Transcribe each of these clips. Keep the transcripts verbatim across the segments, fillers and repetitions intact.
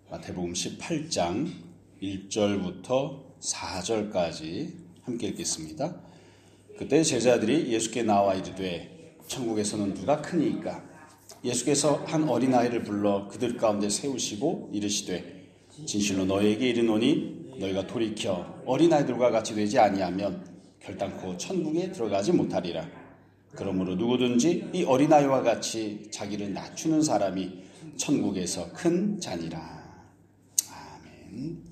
마태복음 십팔 장 일 절부터 사 절까지 함께 읽겠습니다. 그때 제자들이 예수께 나와 이르되 천국에서는 누가 크니이까? 예수께서 한 어린아이를 불러 그들 가운데 세우시고 이르시되 진실로 너희에게 이르노니 너희가 돌이켜 어린아이들과 같이 되지 아니하면 결단코 천국에 들어가지 못하리라. 그러므로 누구든지 이 어린아이와 같이 자기를 낮추는 사람이 천국에서 큰 자니라. 아멘.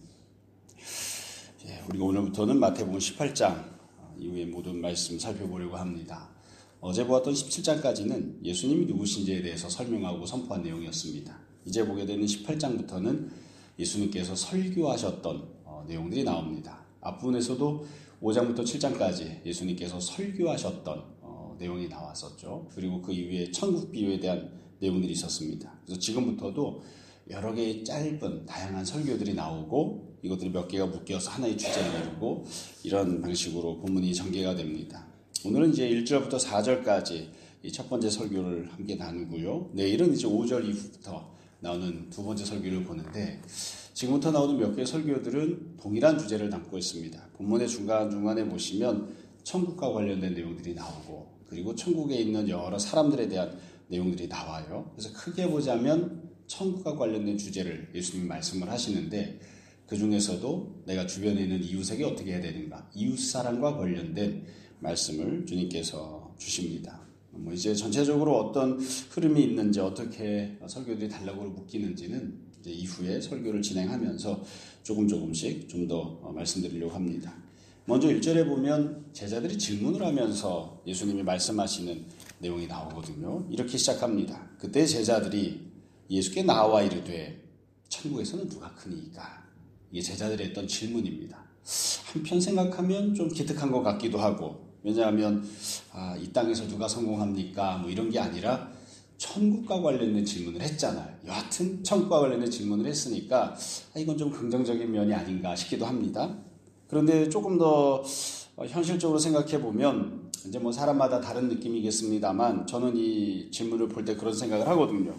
예, 우리가 오늘부터는 마태복음 십팔 장 이후의 모든 말씀 살펴보려고 합니다. 어제 보았던 십칠 장까지는 예수님이 누구신지에 대해서 설명하고 선포한 내용이었습니다. 이제 보게 되는 십팔 장부터는 예수님께서 설교하셨던 어, 내용들이 나옵니다. 앞부분에서도 오 장부터 칠 장까지 예수님께서 설교하셨던 어, 내용이 나왔었죠. 그리고 그 이후에 천국 비유에 대한 내용들이 있었습니다. 그래서 지금부터도 여러 개의 짧은 다양한 설교들이 나오고 이것들이 몇 개가 묶여서 하나의 주제를 이루고 이런 방식으로 본문이 전개가 됩니다. 오늘은 이제 일 절부터 사 절까지 이 첫 번째 설교를 함께 나누고요. 내일은 이제 오 절 이후부터 나오는 두 번째 설교를 보는데 지금부터 나오는 몇 개의 설교들은 동일한 주제를 담고 있습니다. 본문의 중간중간에 보시면 천국과 관련된 내용들이 나오고 그리고 천국에 있는 여러 사람들에 대한 내용들이 나와요. 그래서 크게 보자면 천국과 관련된 주제를 예수님이 말씀을 하시는데 그 중에서도 내가 주변에 있는 이웃에게 어떻게 해야 되는가, 이웃사랑과 관련된 말씀을 주님께서 주십니다. 뭐 이제 전체적으로 어떤 흐름이 있는지 어떻게 설교들이 단락으로 묶이는지는 이제 이후에 설교를 진행하면서 조금 조금씩 좀 더 말씀드리려고 합니다. 먼저 일 절에 보면 제자들이 질문을 하면서 예수님이 말씀하시는 내용이 나오거든요. 이렇게 시작합니다. 그때 제자들이 예수께 나와 이르되 천국에서는 누가 크니이까? 이게 제자들이 했던 질문입니다. 한편 생각하면 좀 기특한 것 같기도 하고 왜냐하면 아, 이 땅에서 누가 성공합니까? 뭐 이런 게 아니라 천국과 관련된 질문을 했잖아요. 여하튼 천국과 관련된 질문을 했으니까 아, 이건 좀 긍정적인 면이 아닌가 싶기도 합니다. 그런데 조금 더 현실적으로 생각해 보면 이제 뭐 사람마다 다른 느낌이겠습니다만 저는 이 질문을 볼 때 그런 생각을 하거든요.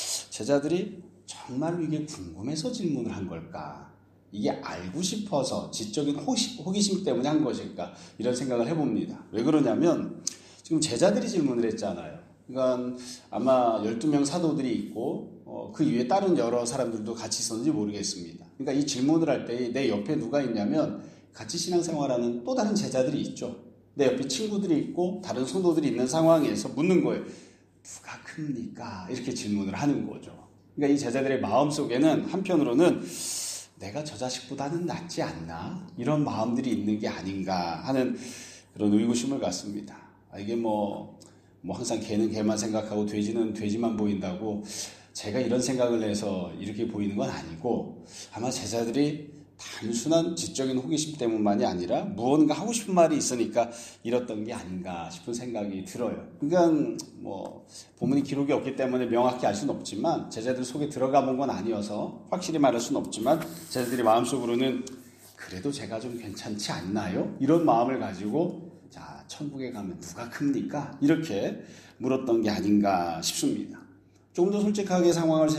제자들이 정말로 이게 궁금해서 질문을 한 걸까? 이게 알고 싶어서 지적인 호기, 호기심 때문에 한 것일까? 이런 생각을 해봅니다. 왜 그러냐면 지금 제자들이 질문을 했잖아요. 그러니까 아마 열두 명 사도들이 있고 어, 그 이외에 다른 여러 사람들도 같이 있었는지 모르겠습니다. 그러니까 이 질문을 할 때 내 옆에 누가 있냐면 같이 신앙생활하는 또 다른 제자들이 있죠. 내 옆에 친구들이 있고 다른 성도들이 있는 상황에서 묻는 거예요. 누가 큽니까? 이렇게 질문을 하는 거죠. 그러니까 이 제자들의 마음속에는 한편으로는 내가 저 자식보다는 낫지 않나? 이런 마음들이 있는 게 아닌가 하는 그런 의구심을 갖습니다. 이게 뭐, 뭐 항상 개는 개만 생각하고 돼지는 돼지만 보인다고 제가 이런 생각을 해서 이렇게 보이는 건 아니고 아마 제자들이 단순한 지적인 호기심 때문만이 아니라 무언가 하고 싶은 말이 있으니까 이랬던 게 아닌가 싶은 생각이 들어요. 그러니까 뭐 본문이 기록이 없기 때문에 명확히 알 수는 없지만 제자들 속에 들어가 본 건 아니어서 확실히 말할 수는 없지만 제자들이 마음속으로는 그래도 제가 좀 괜찮지 않나요? 이런 마음을 가지고 자 천국에 가면 누가 큽니까? 이렇게 물었던 게 아닌가 싶습니다. 조금 더 솔직하게 상황을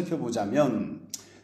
살펴보자면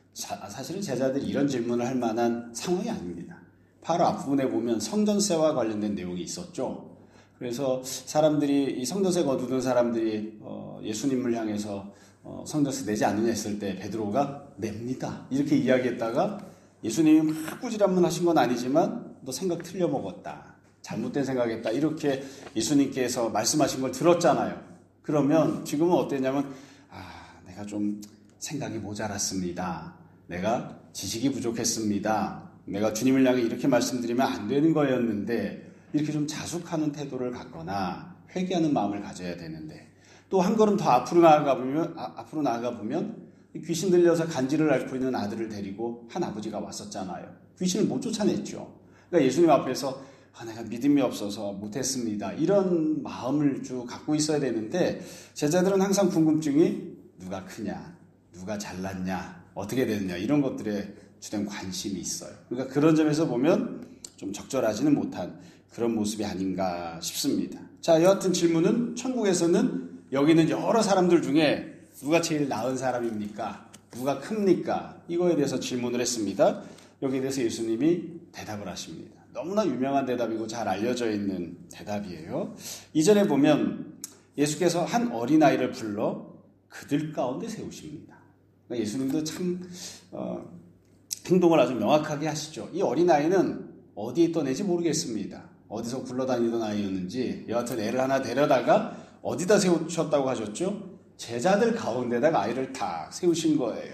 사실은 제자들이 이런 질문을 할 만한 상황이 아닙니다. 바로 앞부분에 보면 성전세와 관련된 내용이 있었죠. 그래서 사람들이 이 성전세 거두는 사람들이 예수님을 향해서 성전세 내지 않느냐 했을 때 베드로가 냅니다. 이렇게 이야기했다가 예수님이 막 꾸지람만 하신 건 아니지만 너 생각 틀려 먹었다. 잘못된 생각했다. 이렇게 예수님께서 말씀하신 걸 들었잖아요. 그러면 지금은 어땠냐면 아, 내가 좀 생각이 모자랐습니다. 내가 지식이 부족했습니다. 내가 주님을 향해 이렇게 말씀드리면 안 되는 거였는데 이렇게 좀 자숙하는 태도를 갖거나 회개하는 마음을 가져야 되는데 또 한 걸음 더 앞으로 나아가 보면 아, 앞으로 나아가 보면 귀신 들려서 간질을 앓고 있는 아들을 데리고 한 아버지가 왔었잖아요. 귀신을 못 쫓아냈죠. 그러니까 예수님 앞에서 아, 내가 믿음이 없어서 못했습니다. 이런 마음을 쭉 갖고 있어야 되는데 제자들은 항상 궁금증이 누가 크냐, 누가 잘났냐, 어떻게 되느냐 이런 것들에 주된 관심이 있어요. 그러니까 그런 점에서 보면 좀 적절하지는 못한 그런 모습이 아닌가 싶습니다. 자, 여하튼 질문은 천국에서는 여기 있는 여러 사람들 중에 누가 제일 나은 사람입니까? 누가 큽니까? 이거에 대해서 질문을 했습니다. 여기에 대해서 예수님이 대답을 하십니다. 너무나 유명한 대답이고 잘 알려져 있는 대답이에요. 이전에 보면 예수께서 한 어린아이를 불러 그들 가운데 세우십니다. 그러니까 예수님도 참 어, 행동을 아주 명확하게 하시죠. 이 어린아이는 어디에 있던 애인지 모르겠습니다. 어디서 굴러다니던 아이였는지 여하튼 애를 하나 데려다가 어디다 세우셨다고 하셨죠? 제자들 가운데다가 아이를 탁 세우신 거예요.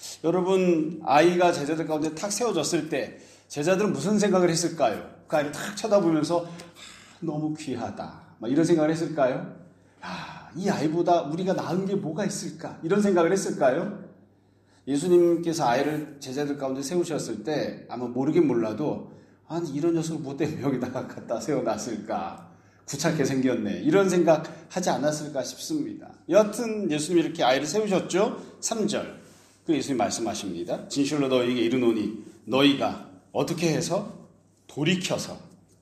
여러분, 아이가 제자들 가운데 탁 세워졌을 때 제자들은 무슨 생각을 했을까요? 그 아이를 탁 쳐다보면서 아, 너무 귀하다 막 이런 생각을 했을까요? 아, 이 아이보다 우리가 나은 게 뭐가 있을까? 이런 생각을 했을까요? 예수님께서 아이를 제자들 가운데 세우셨을 때 아마 모르긴 몰라도 아니 이런 녀석을 뭐 때문에 여기다가 갖다 세워놨을까? 구차하게 생겼네. 이런 생각 하지 않았을까 싶습니다. 여하튼 예수님이 이렇게 아이를 세우셨죠. 삼 절 그 예수님 말씀하십니다. 진실로 너희에게 이르노니 너희가 어떻게 해서 돌이켜서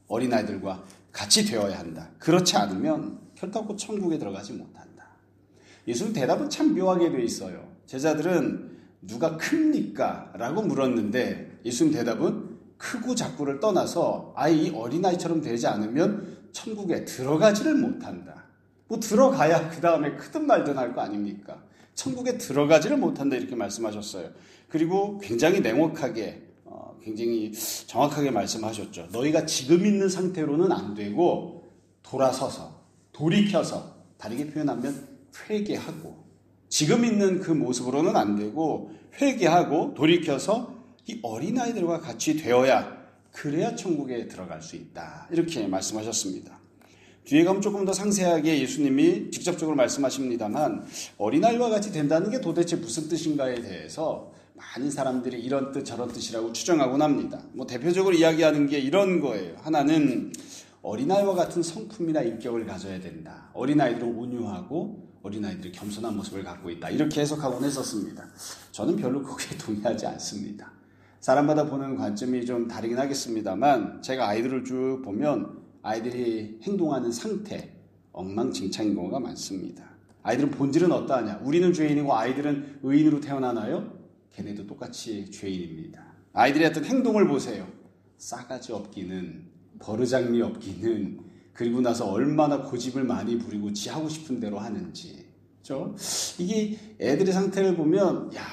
어린아이들과 같이 되어야 한다. 그렇지 않으면 결단코 천국에 들어가지 못한다. 예수님 대답은 참 묘하게 되어 있어요. 제자들은 누가 큽니까? 라고 물었는데 예수님 대답은 크고 작고를 떠나서 아예 이 어린아이처럼 되지 않으면 천국에 들어가지를 못한다. 뭐 들어가야 그 다음에 크든 말든 할 거 아닙니까? 천국에 들어가지를 못한다 이렇게 말씀하셨어요. 그리고 굉장히 냉혹하게 어, 굉장히 정확하게 말씀하셨죠. 너희가 지금 있는 상태로는 안 되고 돌아서서 돌이켜서 다르게 표현하면 회개하고 지금 있는 그 모습으로는 안 되고 회개하고 돌이켜서 이 어린아이들과 같이 되어야 그래야 천국에 들어갈 수 있다. 이렇게 말씀하셨습니다. 뒤에 가면 조금 더 상세하게 예수님이 직접적으로 말씀하십니다만 어린아이와 같이 된다는 게 도대체 무슨 뜻인가에 대해서 많은 사람들이 이런 뜻 저런 뜻이라고 추정하곤 합니다. 뭐 대표적으로 이야기하는 게 이런 거예요. 하나는 어린아이와 같은 성품이나 인격을 가져야 된다. 어린아이들은 온유하고 어린아이들이 겸손한 모습을 갖고 있다. 이렇게 해석하곤 했었습니다. 저는 별로 거기에 동의하지 않습니다. 사람마다 보는 관점이 좀 다르긴 하겠습니다만 제가 아이들을 쭉 보면 아이들이 행동하는 상태 엉망진창인 경우가 많습니다. 아이들은 본질은 어떠하냐? 우리는 죄인이고 아이들은 의인으로 태어나나요? 걔네도 똑같이 죄인입니다. 아이들의 어떤 행동을 보세요. 싸가지 없기는 버르장미 없기는 그리고 나서 얼마나 고집을 많이 부리고 지 하고 싶은 대로 하는지 그렇죠? 이게 애들의 상태를 보면 야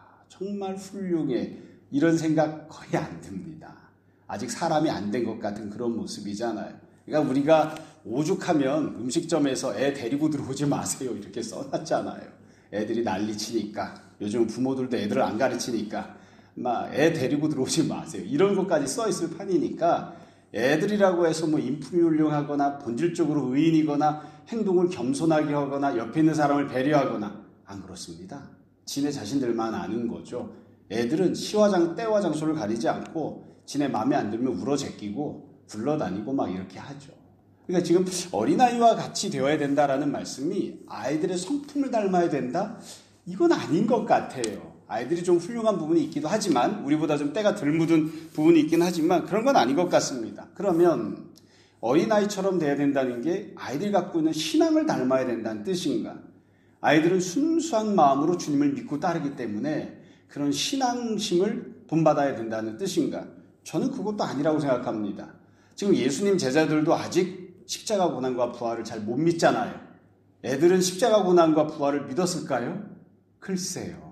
정말 훌륭해 이런 생각 거의 안 듭니다. 아직 사람이 안 된 것 같은 그런 모습이잖아요. 그러니까 우리가 오죽하면 음식점에서 애 데리고 들어오지 마세요 이렇게 써놨잖아요. 애들이 난리치니까 요즘 부모들도 애들을 안 가르치니까 막 애 데리고 들어오지 마세요 이런 것까지 써있을 판이니까 애들이라고 해서 뭐 인품이 훌륭하거나 본질적으로 의인이거나 행동을 겸손하게 하거나 옆에 있는 사람을 배려하거나 안 그렇습니다. 지네 자신들만 아는 거죠. 애들은 시와 때와 장소를 가리지 않고 지네 마음에 안 들면 울어 제끼고 굴러다니고 막 이렇게 하죠. 그러니까 지금 어린아이와 같이 되어야 된다라는 말씀이 아이들의 성품을 닮아야 된다? 이건 아닌 것 같아요. 아이들이 좀 훌륭한 부분이 있기도 하지만 우리보다 좀 때가 덜 묻은 부분이 있긴 하지만 그런 건 아닌 것 같습니다. 그러면 어린아이처럼 돼야 된다는 게 아이들이 갖고 있는 신앙을 닮아야 된다는 뜻인가? 아이들은 순수한 마음으로 주님을 믿고 따르기 때문에 그런 신앙심을 본받아야 된다는 뜻인가? 저는 그것도 아니라고 생각합니다. 지금 예수님 제자들도 아직 십자가 고난과 부활을 잘 못 믿잖아요. 애들은 십자가 고난과 부활을 믿었을까요? 글쎄요.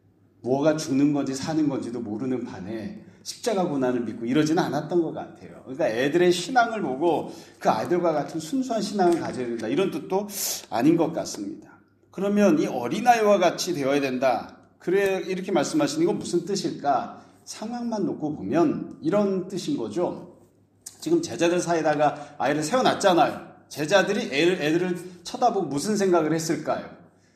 뭐가 죽는 건지 사는 건지도 모르는 판에 십자가 고난을 믿고 이러지는 않았던 것 같아요. 그러니까 애들의 신앙을 보고 그 아이들과 같은 순수한 신앙을 가져야 된다. 이런 뜻도 아닌 것 같습니다. 그러면 이 어린아이와 같이 되어야 된다. 그래 이렇게 말씀하시는 건 무슨 뜻일까? 상황만 놓고 보면 이런 뜻인 거죠. 지금 제자들 사이에다가 아이를 세워놨잖아요. 제자들이 애를, 애들을 쳐다보고 무슨 생각을 했을까요?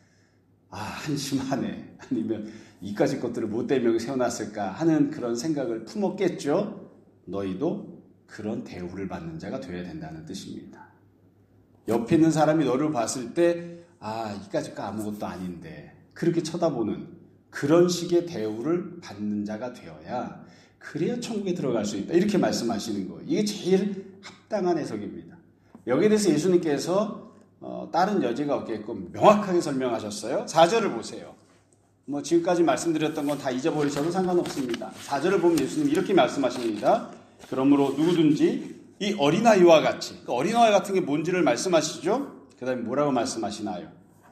아, 한심하네. 아니면 이까지 것들을 못 대명에 세워놨을까 하는 그런 생각을 품었겠죠. 너희도 그런 대우를 받는 자가 되어야 된다는 뜻입니다. 옆에 있는 사람이 너를 봤을 때 아, 이까지 거 아무것도 아닌데 그렇게 쳐다보는 그런 식의 대우를 받는 자가 되어야 그래야 천국에 들어갈 수 있다. 이렇게 말씀하시는 거예요. 이게 제일 합당한 해석입니다. 여기에 대해서 예수님께서 어, 다른 여지가 없게끔 명확하게 설명하셨어요. 사 절을 보세요. 뭐 지금까지 말씀드렸던 건 다 잊어버리셔도 상관없습니다. 사 절을 보면 예수님이 이렇게 말씀하십니다. 그러므로 누구든지 이 어린아이와 같이, 그 어린아이 같은 게 뭔지를 말씀하시죠. 그 다음에 뭐라고 말씀하시나요?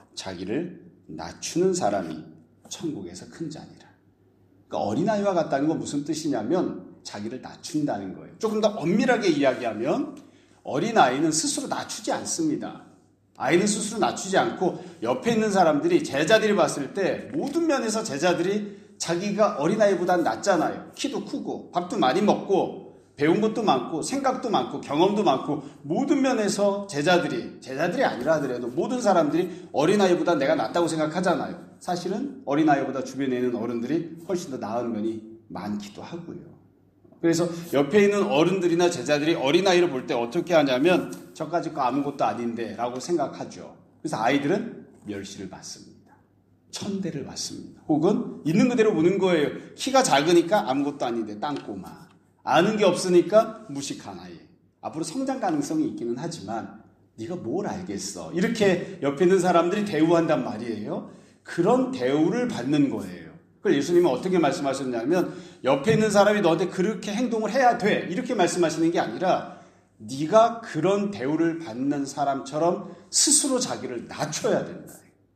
자기를 낮추는 사람이 천국에서 큰 자니라. 그러니까 어린아이와 같다는 건 무슨 뜻이냐면 자기를 낮춘다는 거예요. 조금 더 엄밀하게 이야기하면 어린아이는 스스로 낮추지 않습니다. 아이는 스스로 낮추지 않고 옆에 있는 사람들이, 제자들이 봤을 때 모든 면에서 제자들이 자기가 어린아이보다는 낫잖아요. 키도 크고 밥도 많이 먹고 배운 것도 많고 생각도 많고 경험도 많고 모든 면에서 제자들이, 제자들이 아니라 하더라도 모든 사람들이 어린아이보다 내가 낫다고 생각하잖아요. 사실은 어린아이보다 주변에 있는 어른들이 훨씬 더 나은 면이 많기도 하고요. 그래서 옆에 있는 어른들이나 제자들이 어린아이를 볼 때 어떻게 하냐면 저까지 거 아무것도 아닌데 라고 생각하죠. 그래서 아이들은 멸시를 받습니다. 천대를 받습니다. 혹은 있는 그대로 보는 거예요. 키가 작으니까 아무것도 아닌데 땅꼬마. 아는 게 없으니까 무식한 아이. 앞으로 성장 가능성이 있기는 하지만 네가 뭘 알겠어. 이렇게 옆에 있는 사람들이 대우한단 말이에요. 그런 대우를 받는 거예요. 그걸 예수님은 어떻게 말씀하셨냐면 옆에 있는 사람이 너한테 그렇게 행동을 해야 돼. 이렇게 말씀하시는 게 아니라 네가 그런 대우를 받는 사람처럼 스스로 자기를 낮춰야 된다.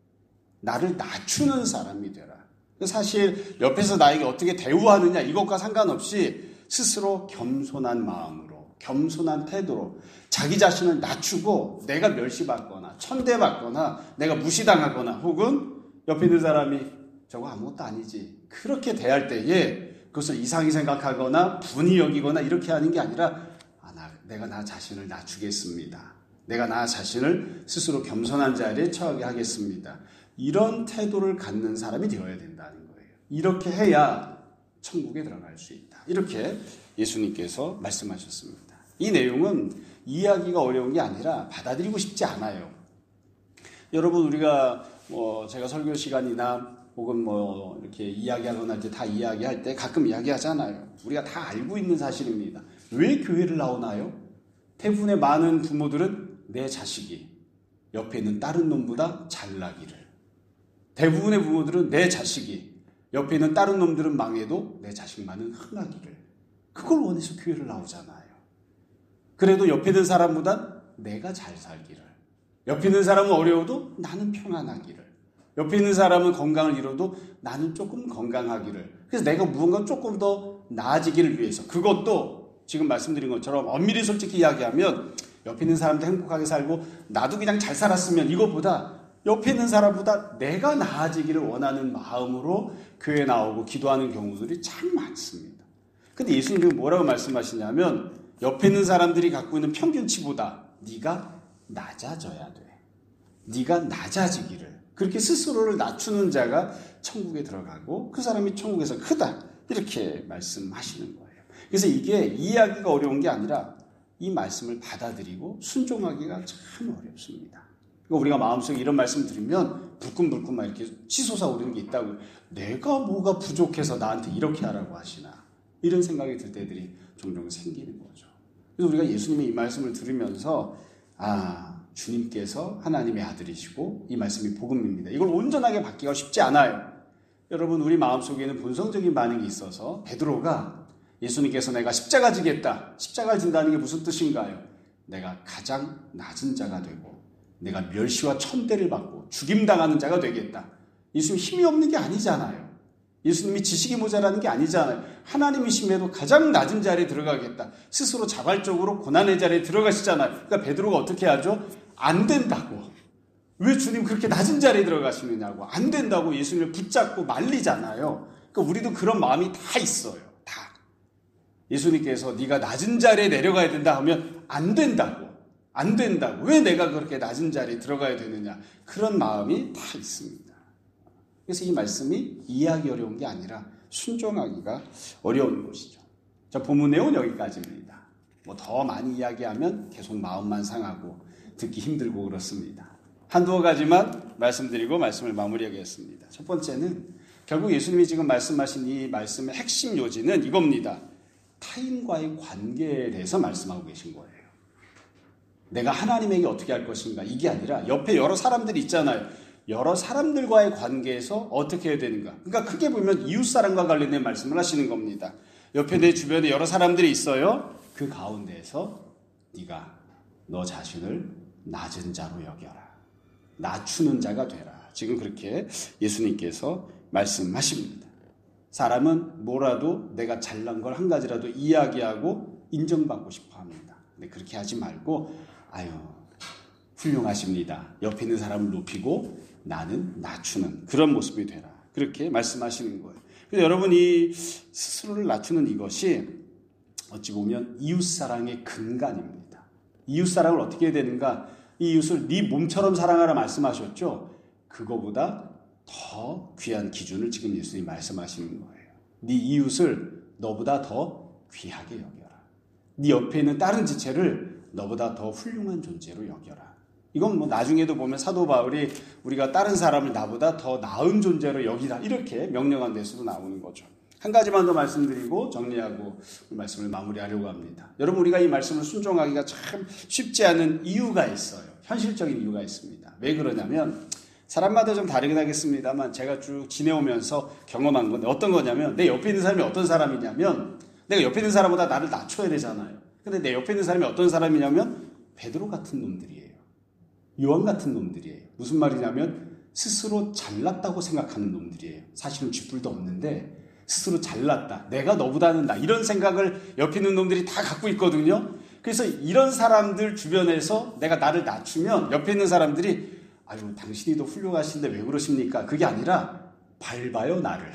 나를 낮추는 사람이 되라. 사실 옆에서 나에게 어떻게 대우하느냐 이것과 상관없이 스스로 겸손한 마음으로, 겸손한 태도로 자기 자신을 낮추고 내가 멸시받거나 천대받거나 내가 무시당하거나 혹은 옆에 있는 사람이 저거 아무것도 아니지 그렇게 대할 때에 그것을 이상히 생각하거나 분이 여기거나 이렇게 하는 게 아니라 아, 나, 내가 나 자신을 낮추겠습니다. 내가 나 자신을 스스로 겸손한 자리에 처하게 하겠습니다. 이런 태도를 갖는 사람이 되어야 된다는 거예요. 이렇게 해야 천국에 들어갈 수 있다. 이렇게 예수님께서 말씀하셨습니다. 이 내용은 이해하기가 어려운 게 아니라 받아들이고 싶지 않아요. 여러분 우리가 뭐 제가 설교 시간이나 혹은 뭐 이렇게 이야기하거나 할 때 다 이야기할 때 가끔 이야기하잖아요. 우리가 다 알고 있는 사실입니다. 왜 교회를 나오나요? 대부분의 많은 부모들은 내 자식이 옆에 있는 다른 놈보다 잘나기를. 대부분의 부모들은 내 자식이 옆에 있는 다른 놈들은 망해도 내 자식만은 흥하기를. 그걸 원해서 교회를 나오잖아요. 그래도 옆에 있는 사람보단 내가 잘 살기를. 옆에 있는 사람은 어려워도 나는 평안하기를. 옆에 있는 사람은 건강을 잃어도 나는 조금 건강하기를. 그래서 내가 무언가 조금 더 나아지기를 위해서. 그것도 지금 말씀드린 것처럼 엄밀히 솔직히 이야기하면 옆에 있는 사람도 행복하게 살고 나도 그냥 잘 살았으면 이것보다 옆에 있는 사람보다 내가 나아지기를 원하는 마음으로 교회에 나오고 기도하는 경우들이 참 많습니다. 근데 예수님이 뭐라고 말씀하시냐면 옆에 있는 사람들이 갖고 있는 평균치보다 네가 낮아져야 돼. 네가 낮아지기를. 그렇게 스스로를 낮추는 자가 천국에 들어가고 그 사람이 천국에서 크다. 이렇게 말씀하시는 거예요. 그래서 이게 이해하기가 어려운 게 아니라 이 말씀을 받아들이고 순종하기가 참 어렵습니다. 그러니까 우리가 마음속에 이런 말씀 드리면 불끈불끈 막 이렇게 치솟아 오르는 게 있다고. 내가 뭐가 부족해서 나한테 이렇게 하라고 하시나. 이런 생각이 들 때들이 종종 생기는 거죠. 그래서 우리가 예수님의 이 말씀을 들으면서 아, 주님께서 하나님의 아들이시고 이 말씀이 복음입니다. 이걸 온전하게 받기가 쉽지 않아요. 여러분 우리 마음속에는 본성적인 반응이 있어서 베드로가 예수님께서 내가 십자가 지겠다. 십자가를 진다는 게 무슨 뜻인가요? 내가 가장 낮은 자가 되고 내가 멸시와 천대를 받고 죽임당하는 자가 되겠다. 예수님 힘이 없는 게 아니잖아요. 예수님이 지식이 모자라는 게 아니잖아요. 하나님이심에도 가장 낮은 자리에 들어가겠다. 스스로 자발적으로 고난의 자리에 들어가시잖아요. 그러니까 베드로가 어떻게 하죠? 안 된다고. 왜 주님 그렇게 낮은 자리에 들어가시느냐고. 안 된다고 예수님을 붙잡고 말리잖아요. 그러니까 우리도 그런 마음이 다 있어요. 다. 예수님께서 네가 낮은 자리에 내려가야 된다 하면 안 된다고. 안 된다고. 왜 내가 그렇게 낮은 자리에 들어가야 되느냐. 그런 마음이 다 있습니다. 그래서 이 말씀이 이해하기 어려운 게 아니라 순종하기가 어려운 것이죠. 자, 본문 내용은 여기까지입니다. 뭐 더 많이 이야기하면 계속 마음만 상하고 듣기 힘들고 그렇습니다. 한두 가지만 말씀드리고 말씀을 마무리하겠습니다. 첫 번째는 결국 예수님이 지금 말씀하신 이 말씀의 핵심 요지는 이겁니다. 타인과의 관계에 대해서 말씀하고 계신 거예요. 내가 하나님에게 어떻게 할 것인가 이게 아니라 옆에 여러 사람들이 있잖아요. 여러 사람들과의 관계에서 어떻게 해야 되는가. 그러니까 크게 보면 이웃사랑과 관련된 말씀을 하시는 겁니다. 옆에 내 주변에 여러 사람들이 있어요. 그 가운데에서 네가 너 자신을 낮은 자로 여겨라. 낮추는 자가 되라. 지금 그렇게 예수님께서 말씀하십니다. 사람은 뭐라도 내가 잘난 걸 한 가지라도 이야기하고 인정받고 싶어 합니다. 근데 그렇게 하지 말고 아유 훌륭하십니다. 옆에 있는 사람을 높이고 나는 낮추는 그런 모습이 되라. 그렇게 말씀하시는 거예요. 그래서 여러분이 스스로를 낮추는 이것이 어찌 보면 이웃사랑의 근간입니다. 이웃사랑을 어떻게 해야 되는가? 이 이웃을 네 몸처럼 사랑하라 말씀하셨죠. 그거보다 더 귀한 기준을 지금 예수님이 말씀하시는 거예요. 네 이웃을 너보다 더 귀하게 여겨라. 네 옆에 있는 다른 지체를 너보다 더 훌륭한 존재로 여겨라. 이건 뭐 나중에도 보면 사도 바울이 우리가 다른 사람을 나보다 더 나은 존재로 여기라 이렇게 명령한 데서도 나오는 거죠. 한 가지만 더 말씀드리고 정리하고 말씀을 마무리하려고 합니다. 여러분 우리가 이 말씀을 순종하기가 참 쉽지 않은 이유가 있어요. 현실적인 이유가 있습니다. 왜 그러냐면 사람마다 좀 다르긴 하겠습니다만 제가 쭉 지내오면서 경험한 건데 어떤 거냐면 내 옆에 있는 사람이 어떤 사람이냐면 내가 옆에 있는 사람보다 나를 낮춰야 되잖아요. 근데 내 옆에 있는 사람이 어떤 사람이냐면 베드로 같은 놈들이에요. 요한 같은 놈들이에요. 무슨 말이냐면 스스로 잘났다고 생각하는 놈들이에요. 사실은 쥐뿔도 없는데 스스로 잘났다. 내가 너보다는 나. 이런 생각을 옆에 있는 놈들이 다 갖고 있거든요. 그래서 이런 사람들 주변에서 내가 나를 낮추면 옆에 있는 사람들이 아유 당신이 더 훌륭하신데 왜 그러십니까? 그게 아니라 밟아요 나를.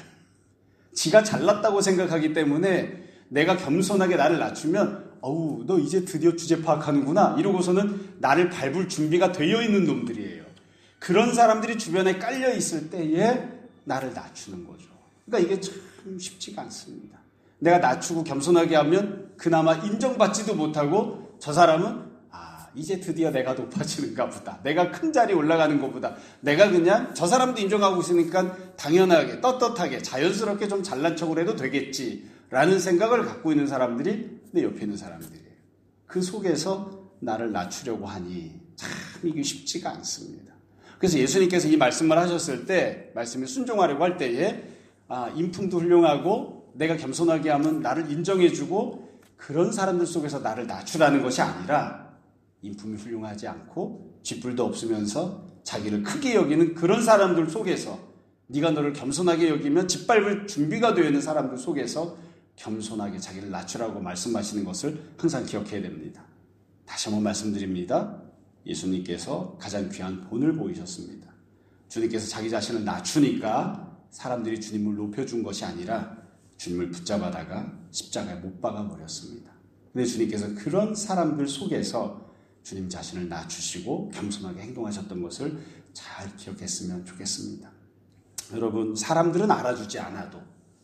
지가 잘났다고 생각하기 때문에 내가 겸손하게 나를 낮추면 어우 너 이제 드디어 주제 파악하는구나 이러고서는 나를 밟을 준비가 되어 있는 놈들이에요. 그런 사람들이 주변에 깔려 있을 때에 나를 낮추는 거죠. 그러니까 이게 참 쉽지가 않습니다. 내가 낮추고 겸손하게 하면 그나마 인정받지도 못하고 저 사람은 아 이제 드디어 내가 높아지는가 보다. 내가 큰 자리에 올라가는 것보다 내가 그냥 저 사람도 인정하고 있으니까 당연하게 떳떳하게 자연스럽게 좀 잘난 척을 해도 되겠지라는 생각을 갖고 있는 사람들이 내 옆에 있는 사람들이에요. 그 속에서 나를 낮추려고 하니 참 이게 쉽지가 않습니다. 그래서 예수님께서 이 말씀을 하셨을 때 말씀에 순종하려고 할 때에 아, 인품도 훌륭하고 내가 겸손하게 하면 나를 인정해주고 그런 사람들 속에서 나를 낮추라는 것이 아니라 인품이 훌륭하지 않고 쥐뿔도 없으면서 자기를 크게 여기는 그런 사람들 속에서 네가 너를 겸손하게 여기면 짓밟을 준비가 되어 있는 사람들 속에서 겸손하게 자기를 낮추라고 말씀하시는 것을 항상 기억해야 됩니다. 다시 한번 말씀드립니다. 예수님께서 가장 귀한 본을 보이셨습니다. 주님께서 자기 자신을 낮추니까 사람들이 주님을 높여준 것이 아니라 주님을 붙잡아다가 십자가에 못 박아버렸습니다. 근데 주님께서 그런 사람들 속에서 주님 자신을 낮추시고 겸손하게 행동하셨던 것을 잘 기억했으면 좋겠습니다. 여러분 사람들은 알아주지 않아도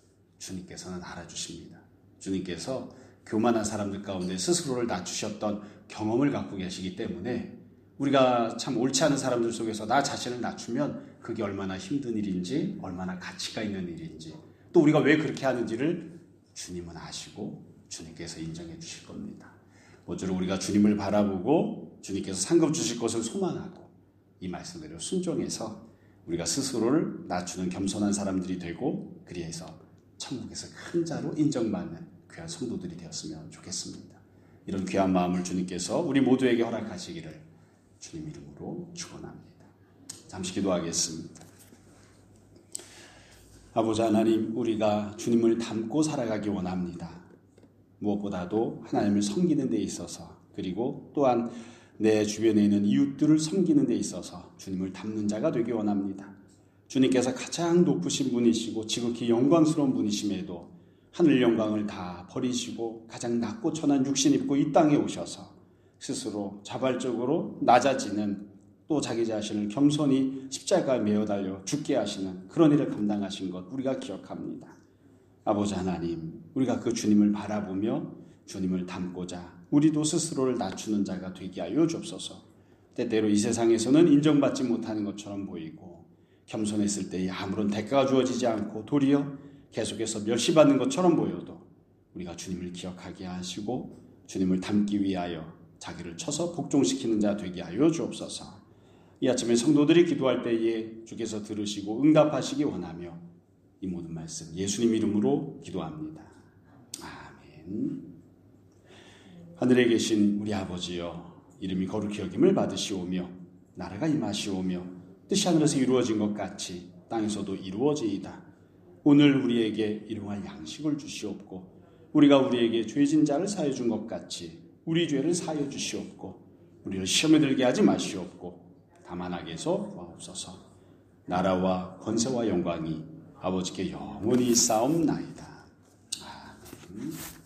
주님께서는 알아주십니다. 주님께서 교만한 사람들 가운데 스스로를 낮추셨던 경험을 갖고 계시기 때문에 우리가 참 옳지 않은 사람들 속에서 나 자신을 낮추면 그게 얼마나 힘든 일인지 얼마나 가치가 있는 일인지 또 우리가 왜 그렇게 하는지를 주님은 아시고 주님께서 인정해 주실 겁니다. 모쪼록 우리가 주님을 바라보고 주님께서 상급 주실 것을 소망하고 이 말씀대로 순종해서 우리가 스스로를 낮추는 겸손한 사람들이 되고 그리해서 천국에서 큰 자로 인정받는 귀한 성도들이 되었으면 좋겠습니다. 이런 귀한 마음을 주님께서 우리 모두에게 허락하시기를 주님 이름으로 축원합니다. 잠시 기도하겠습니다. 아버지 하나님, 우리가 주님을 닮고 살아가기 원합니다. 무엇보다도 하나님을 섬기는 데 있어서 그리고 또한 내 주변에 있는 이웃들을 섬기는 데 있어서 주님을 닮는 자가 되기 원합니다. 주님께서 가장 높으신 분이시고 지극히 영광스러운 분이심에도 하늘 영광을 다 버리시고 가장 낮고 천한 육신 입고 이 땅에 오셔서 스스로 자발적으로 낮아지는 또 자기 자신을 겸손히 십자가에 매어 달려 죽게 하시는 그런 일을 감당하신 것 우리가 기억합니다. 아버지 하나님, 우리가 그 주님을 바라보며 주님을 닮고자 우리도 스스로를 낮추는 자가 되게 하여 주옵소서. 때때로 이 세상에서는 인정받지 못하는 것처럼 보이고 겸손했을 때에 아무런 대가가 주어지지 않고 도리어 계속해서 멸시받는 것처럼 보여도 우리가 주님을 기억하게 하시고 주님을 닮기 위하여 자기를 쳐서 복종시키는 자 되게 하여 주옵소서. 이 아침에 성도들이 기도할 때에 주께서 들으시고 응답하시기 원하며 이 모든 말씀 예수님 이름으로 기도합니다. 아멘. 하늘에 계신 우리 아버지여, 이름이 거룩히 여김을 받으시오며 나라가 임하시오며 뜻이 하늘에서 이루어진 것 같이 땅에서도 이루어지이다. 오늘 우리에게 일용할 양식을 주시옵고 우리가 우리에게 죄진 자를 사하여 준 것 같이 우리 죄를 사하여 주시옵고 우리를 시험에 들게 하지 마시옵고 다만 악에서 구하옵소서. 나라와 권세와 영광이 아버지께 영원히 쌓옵나이다. 아멘.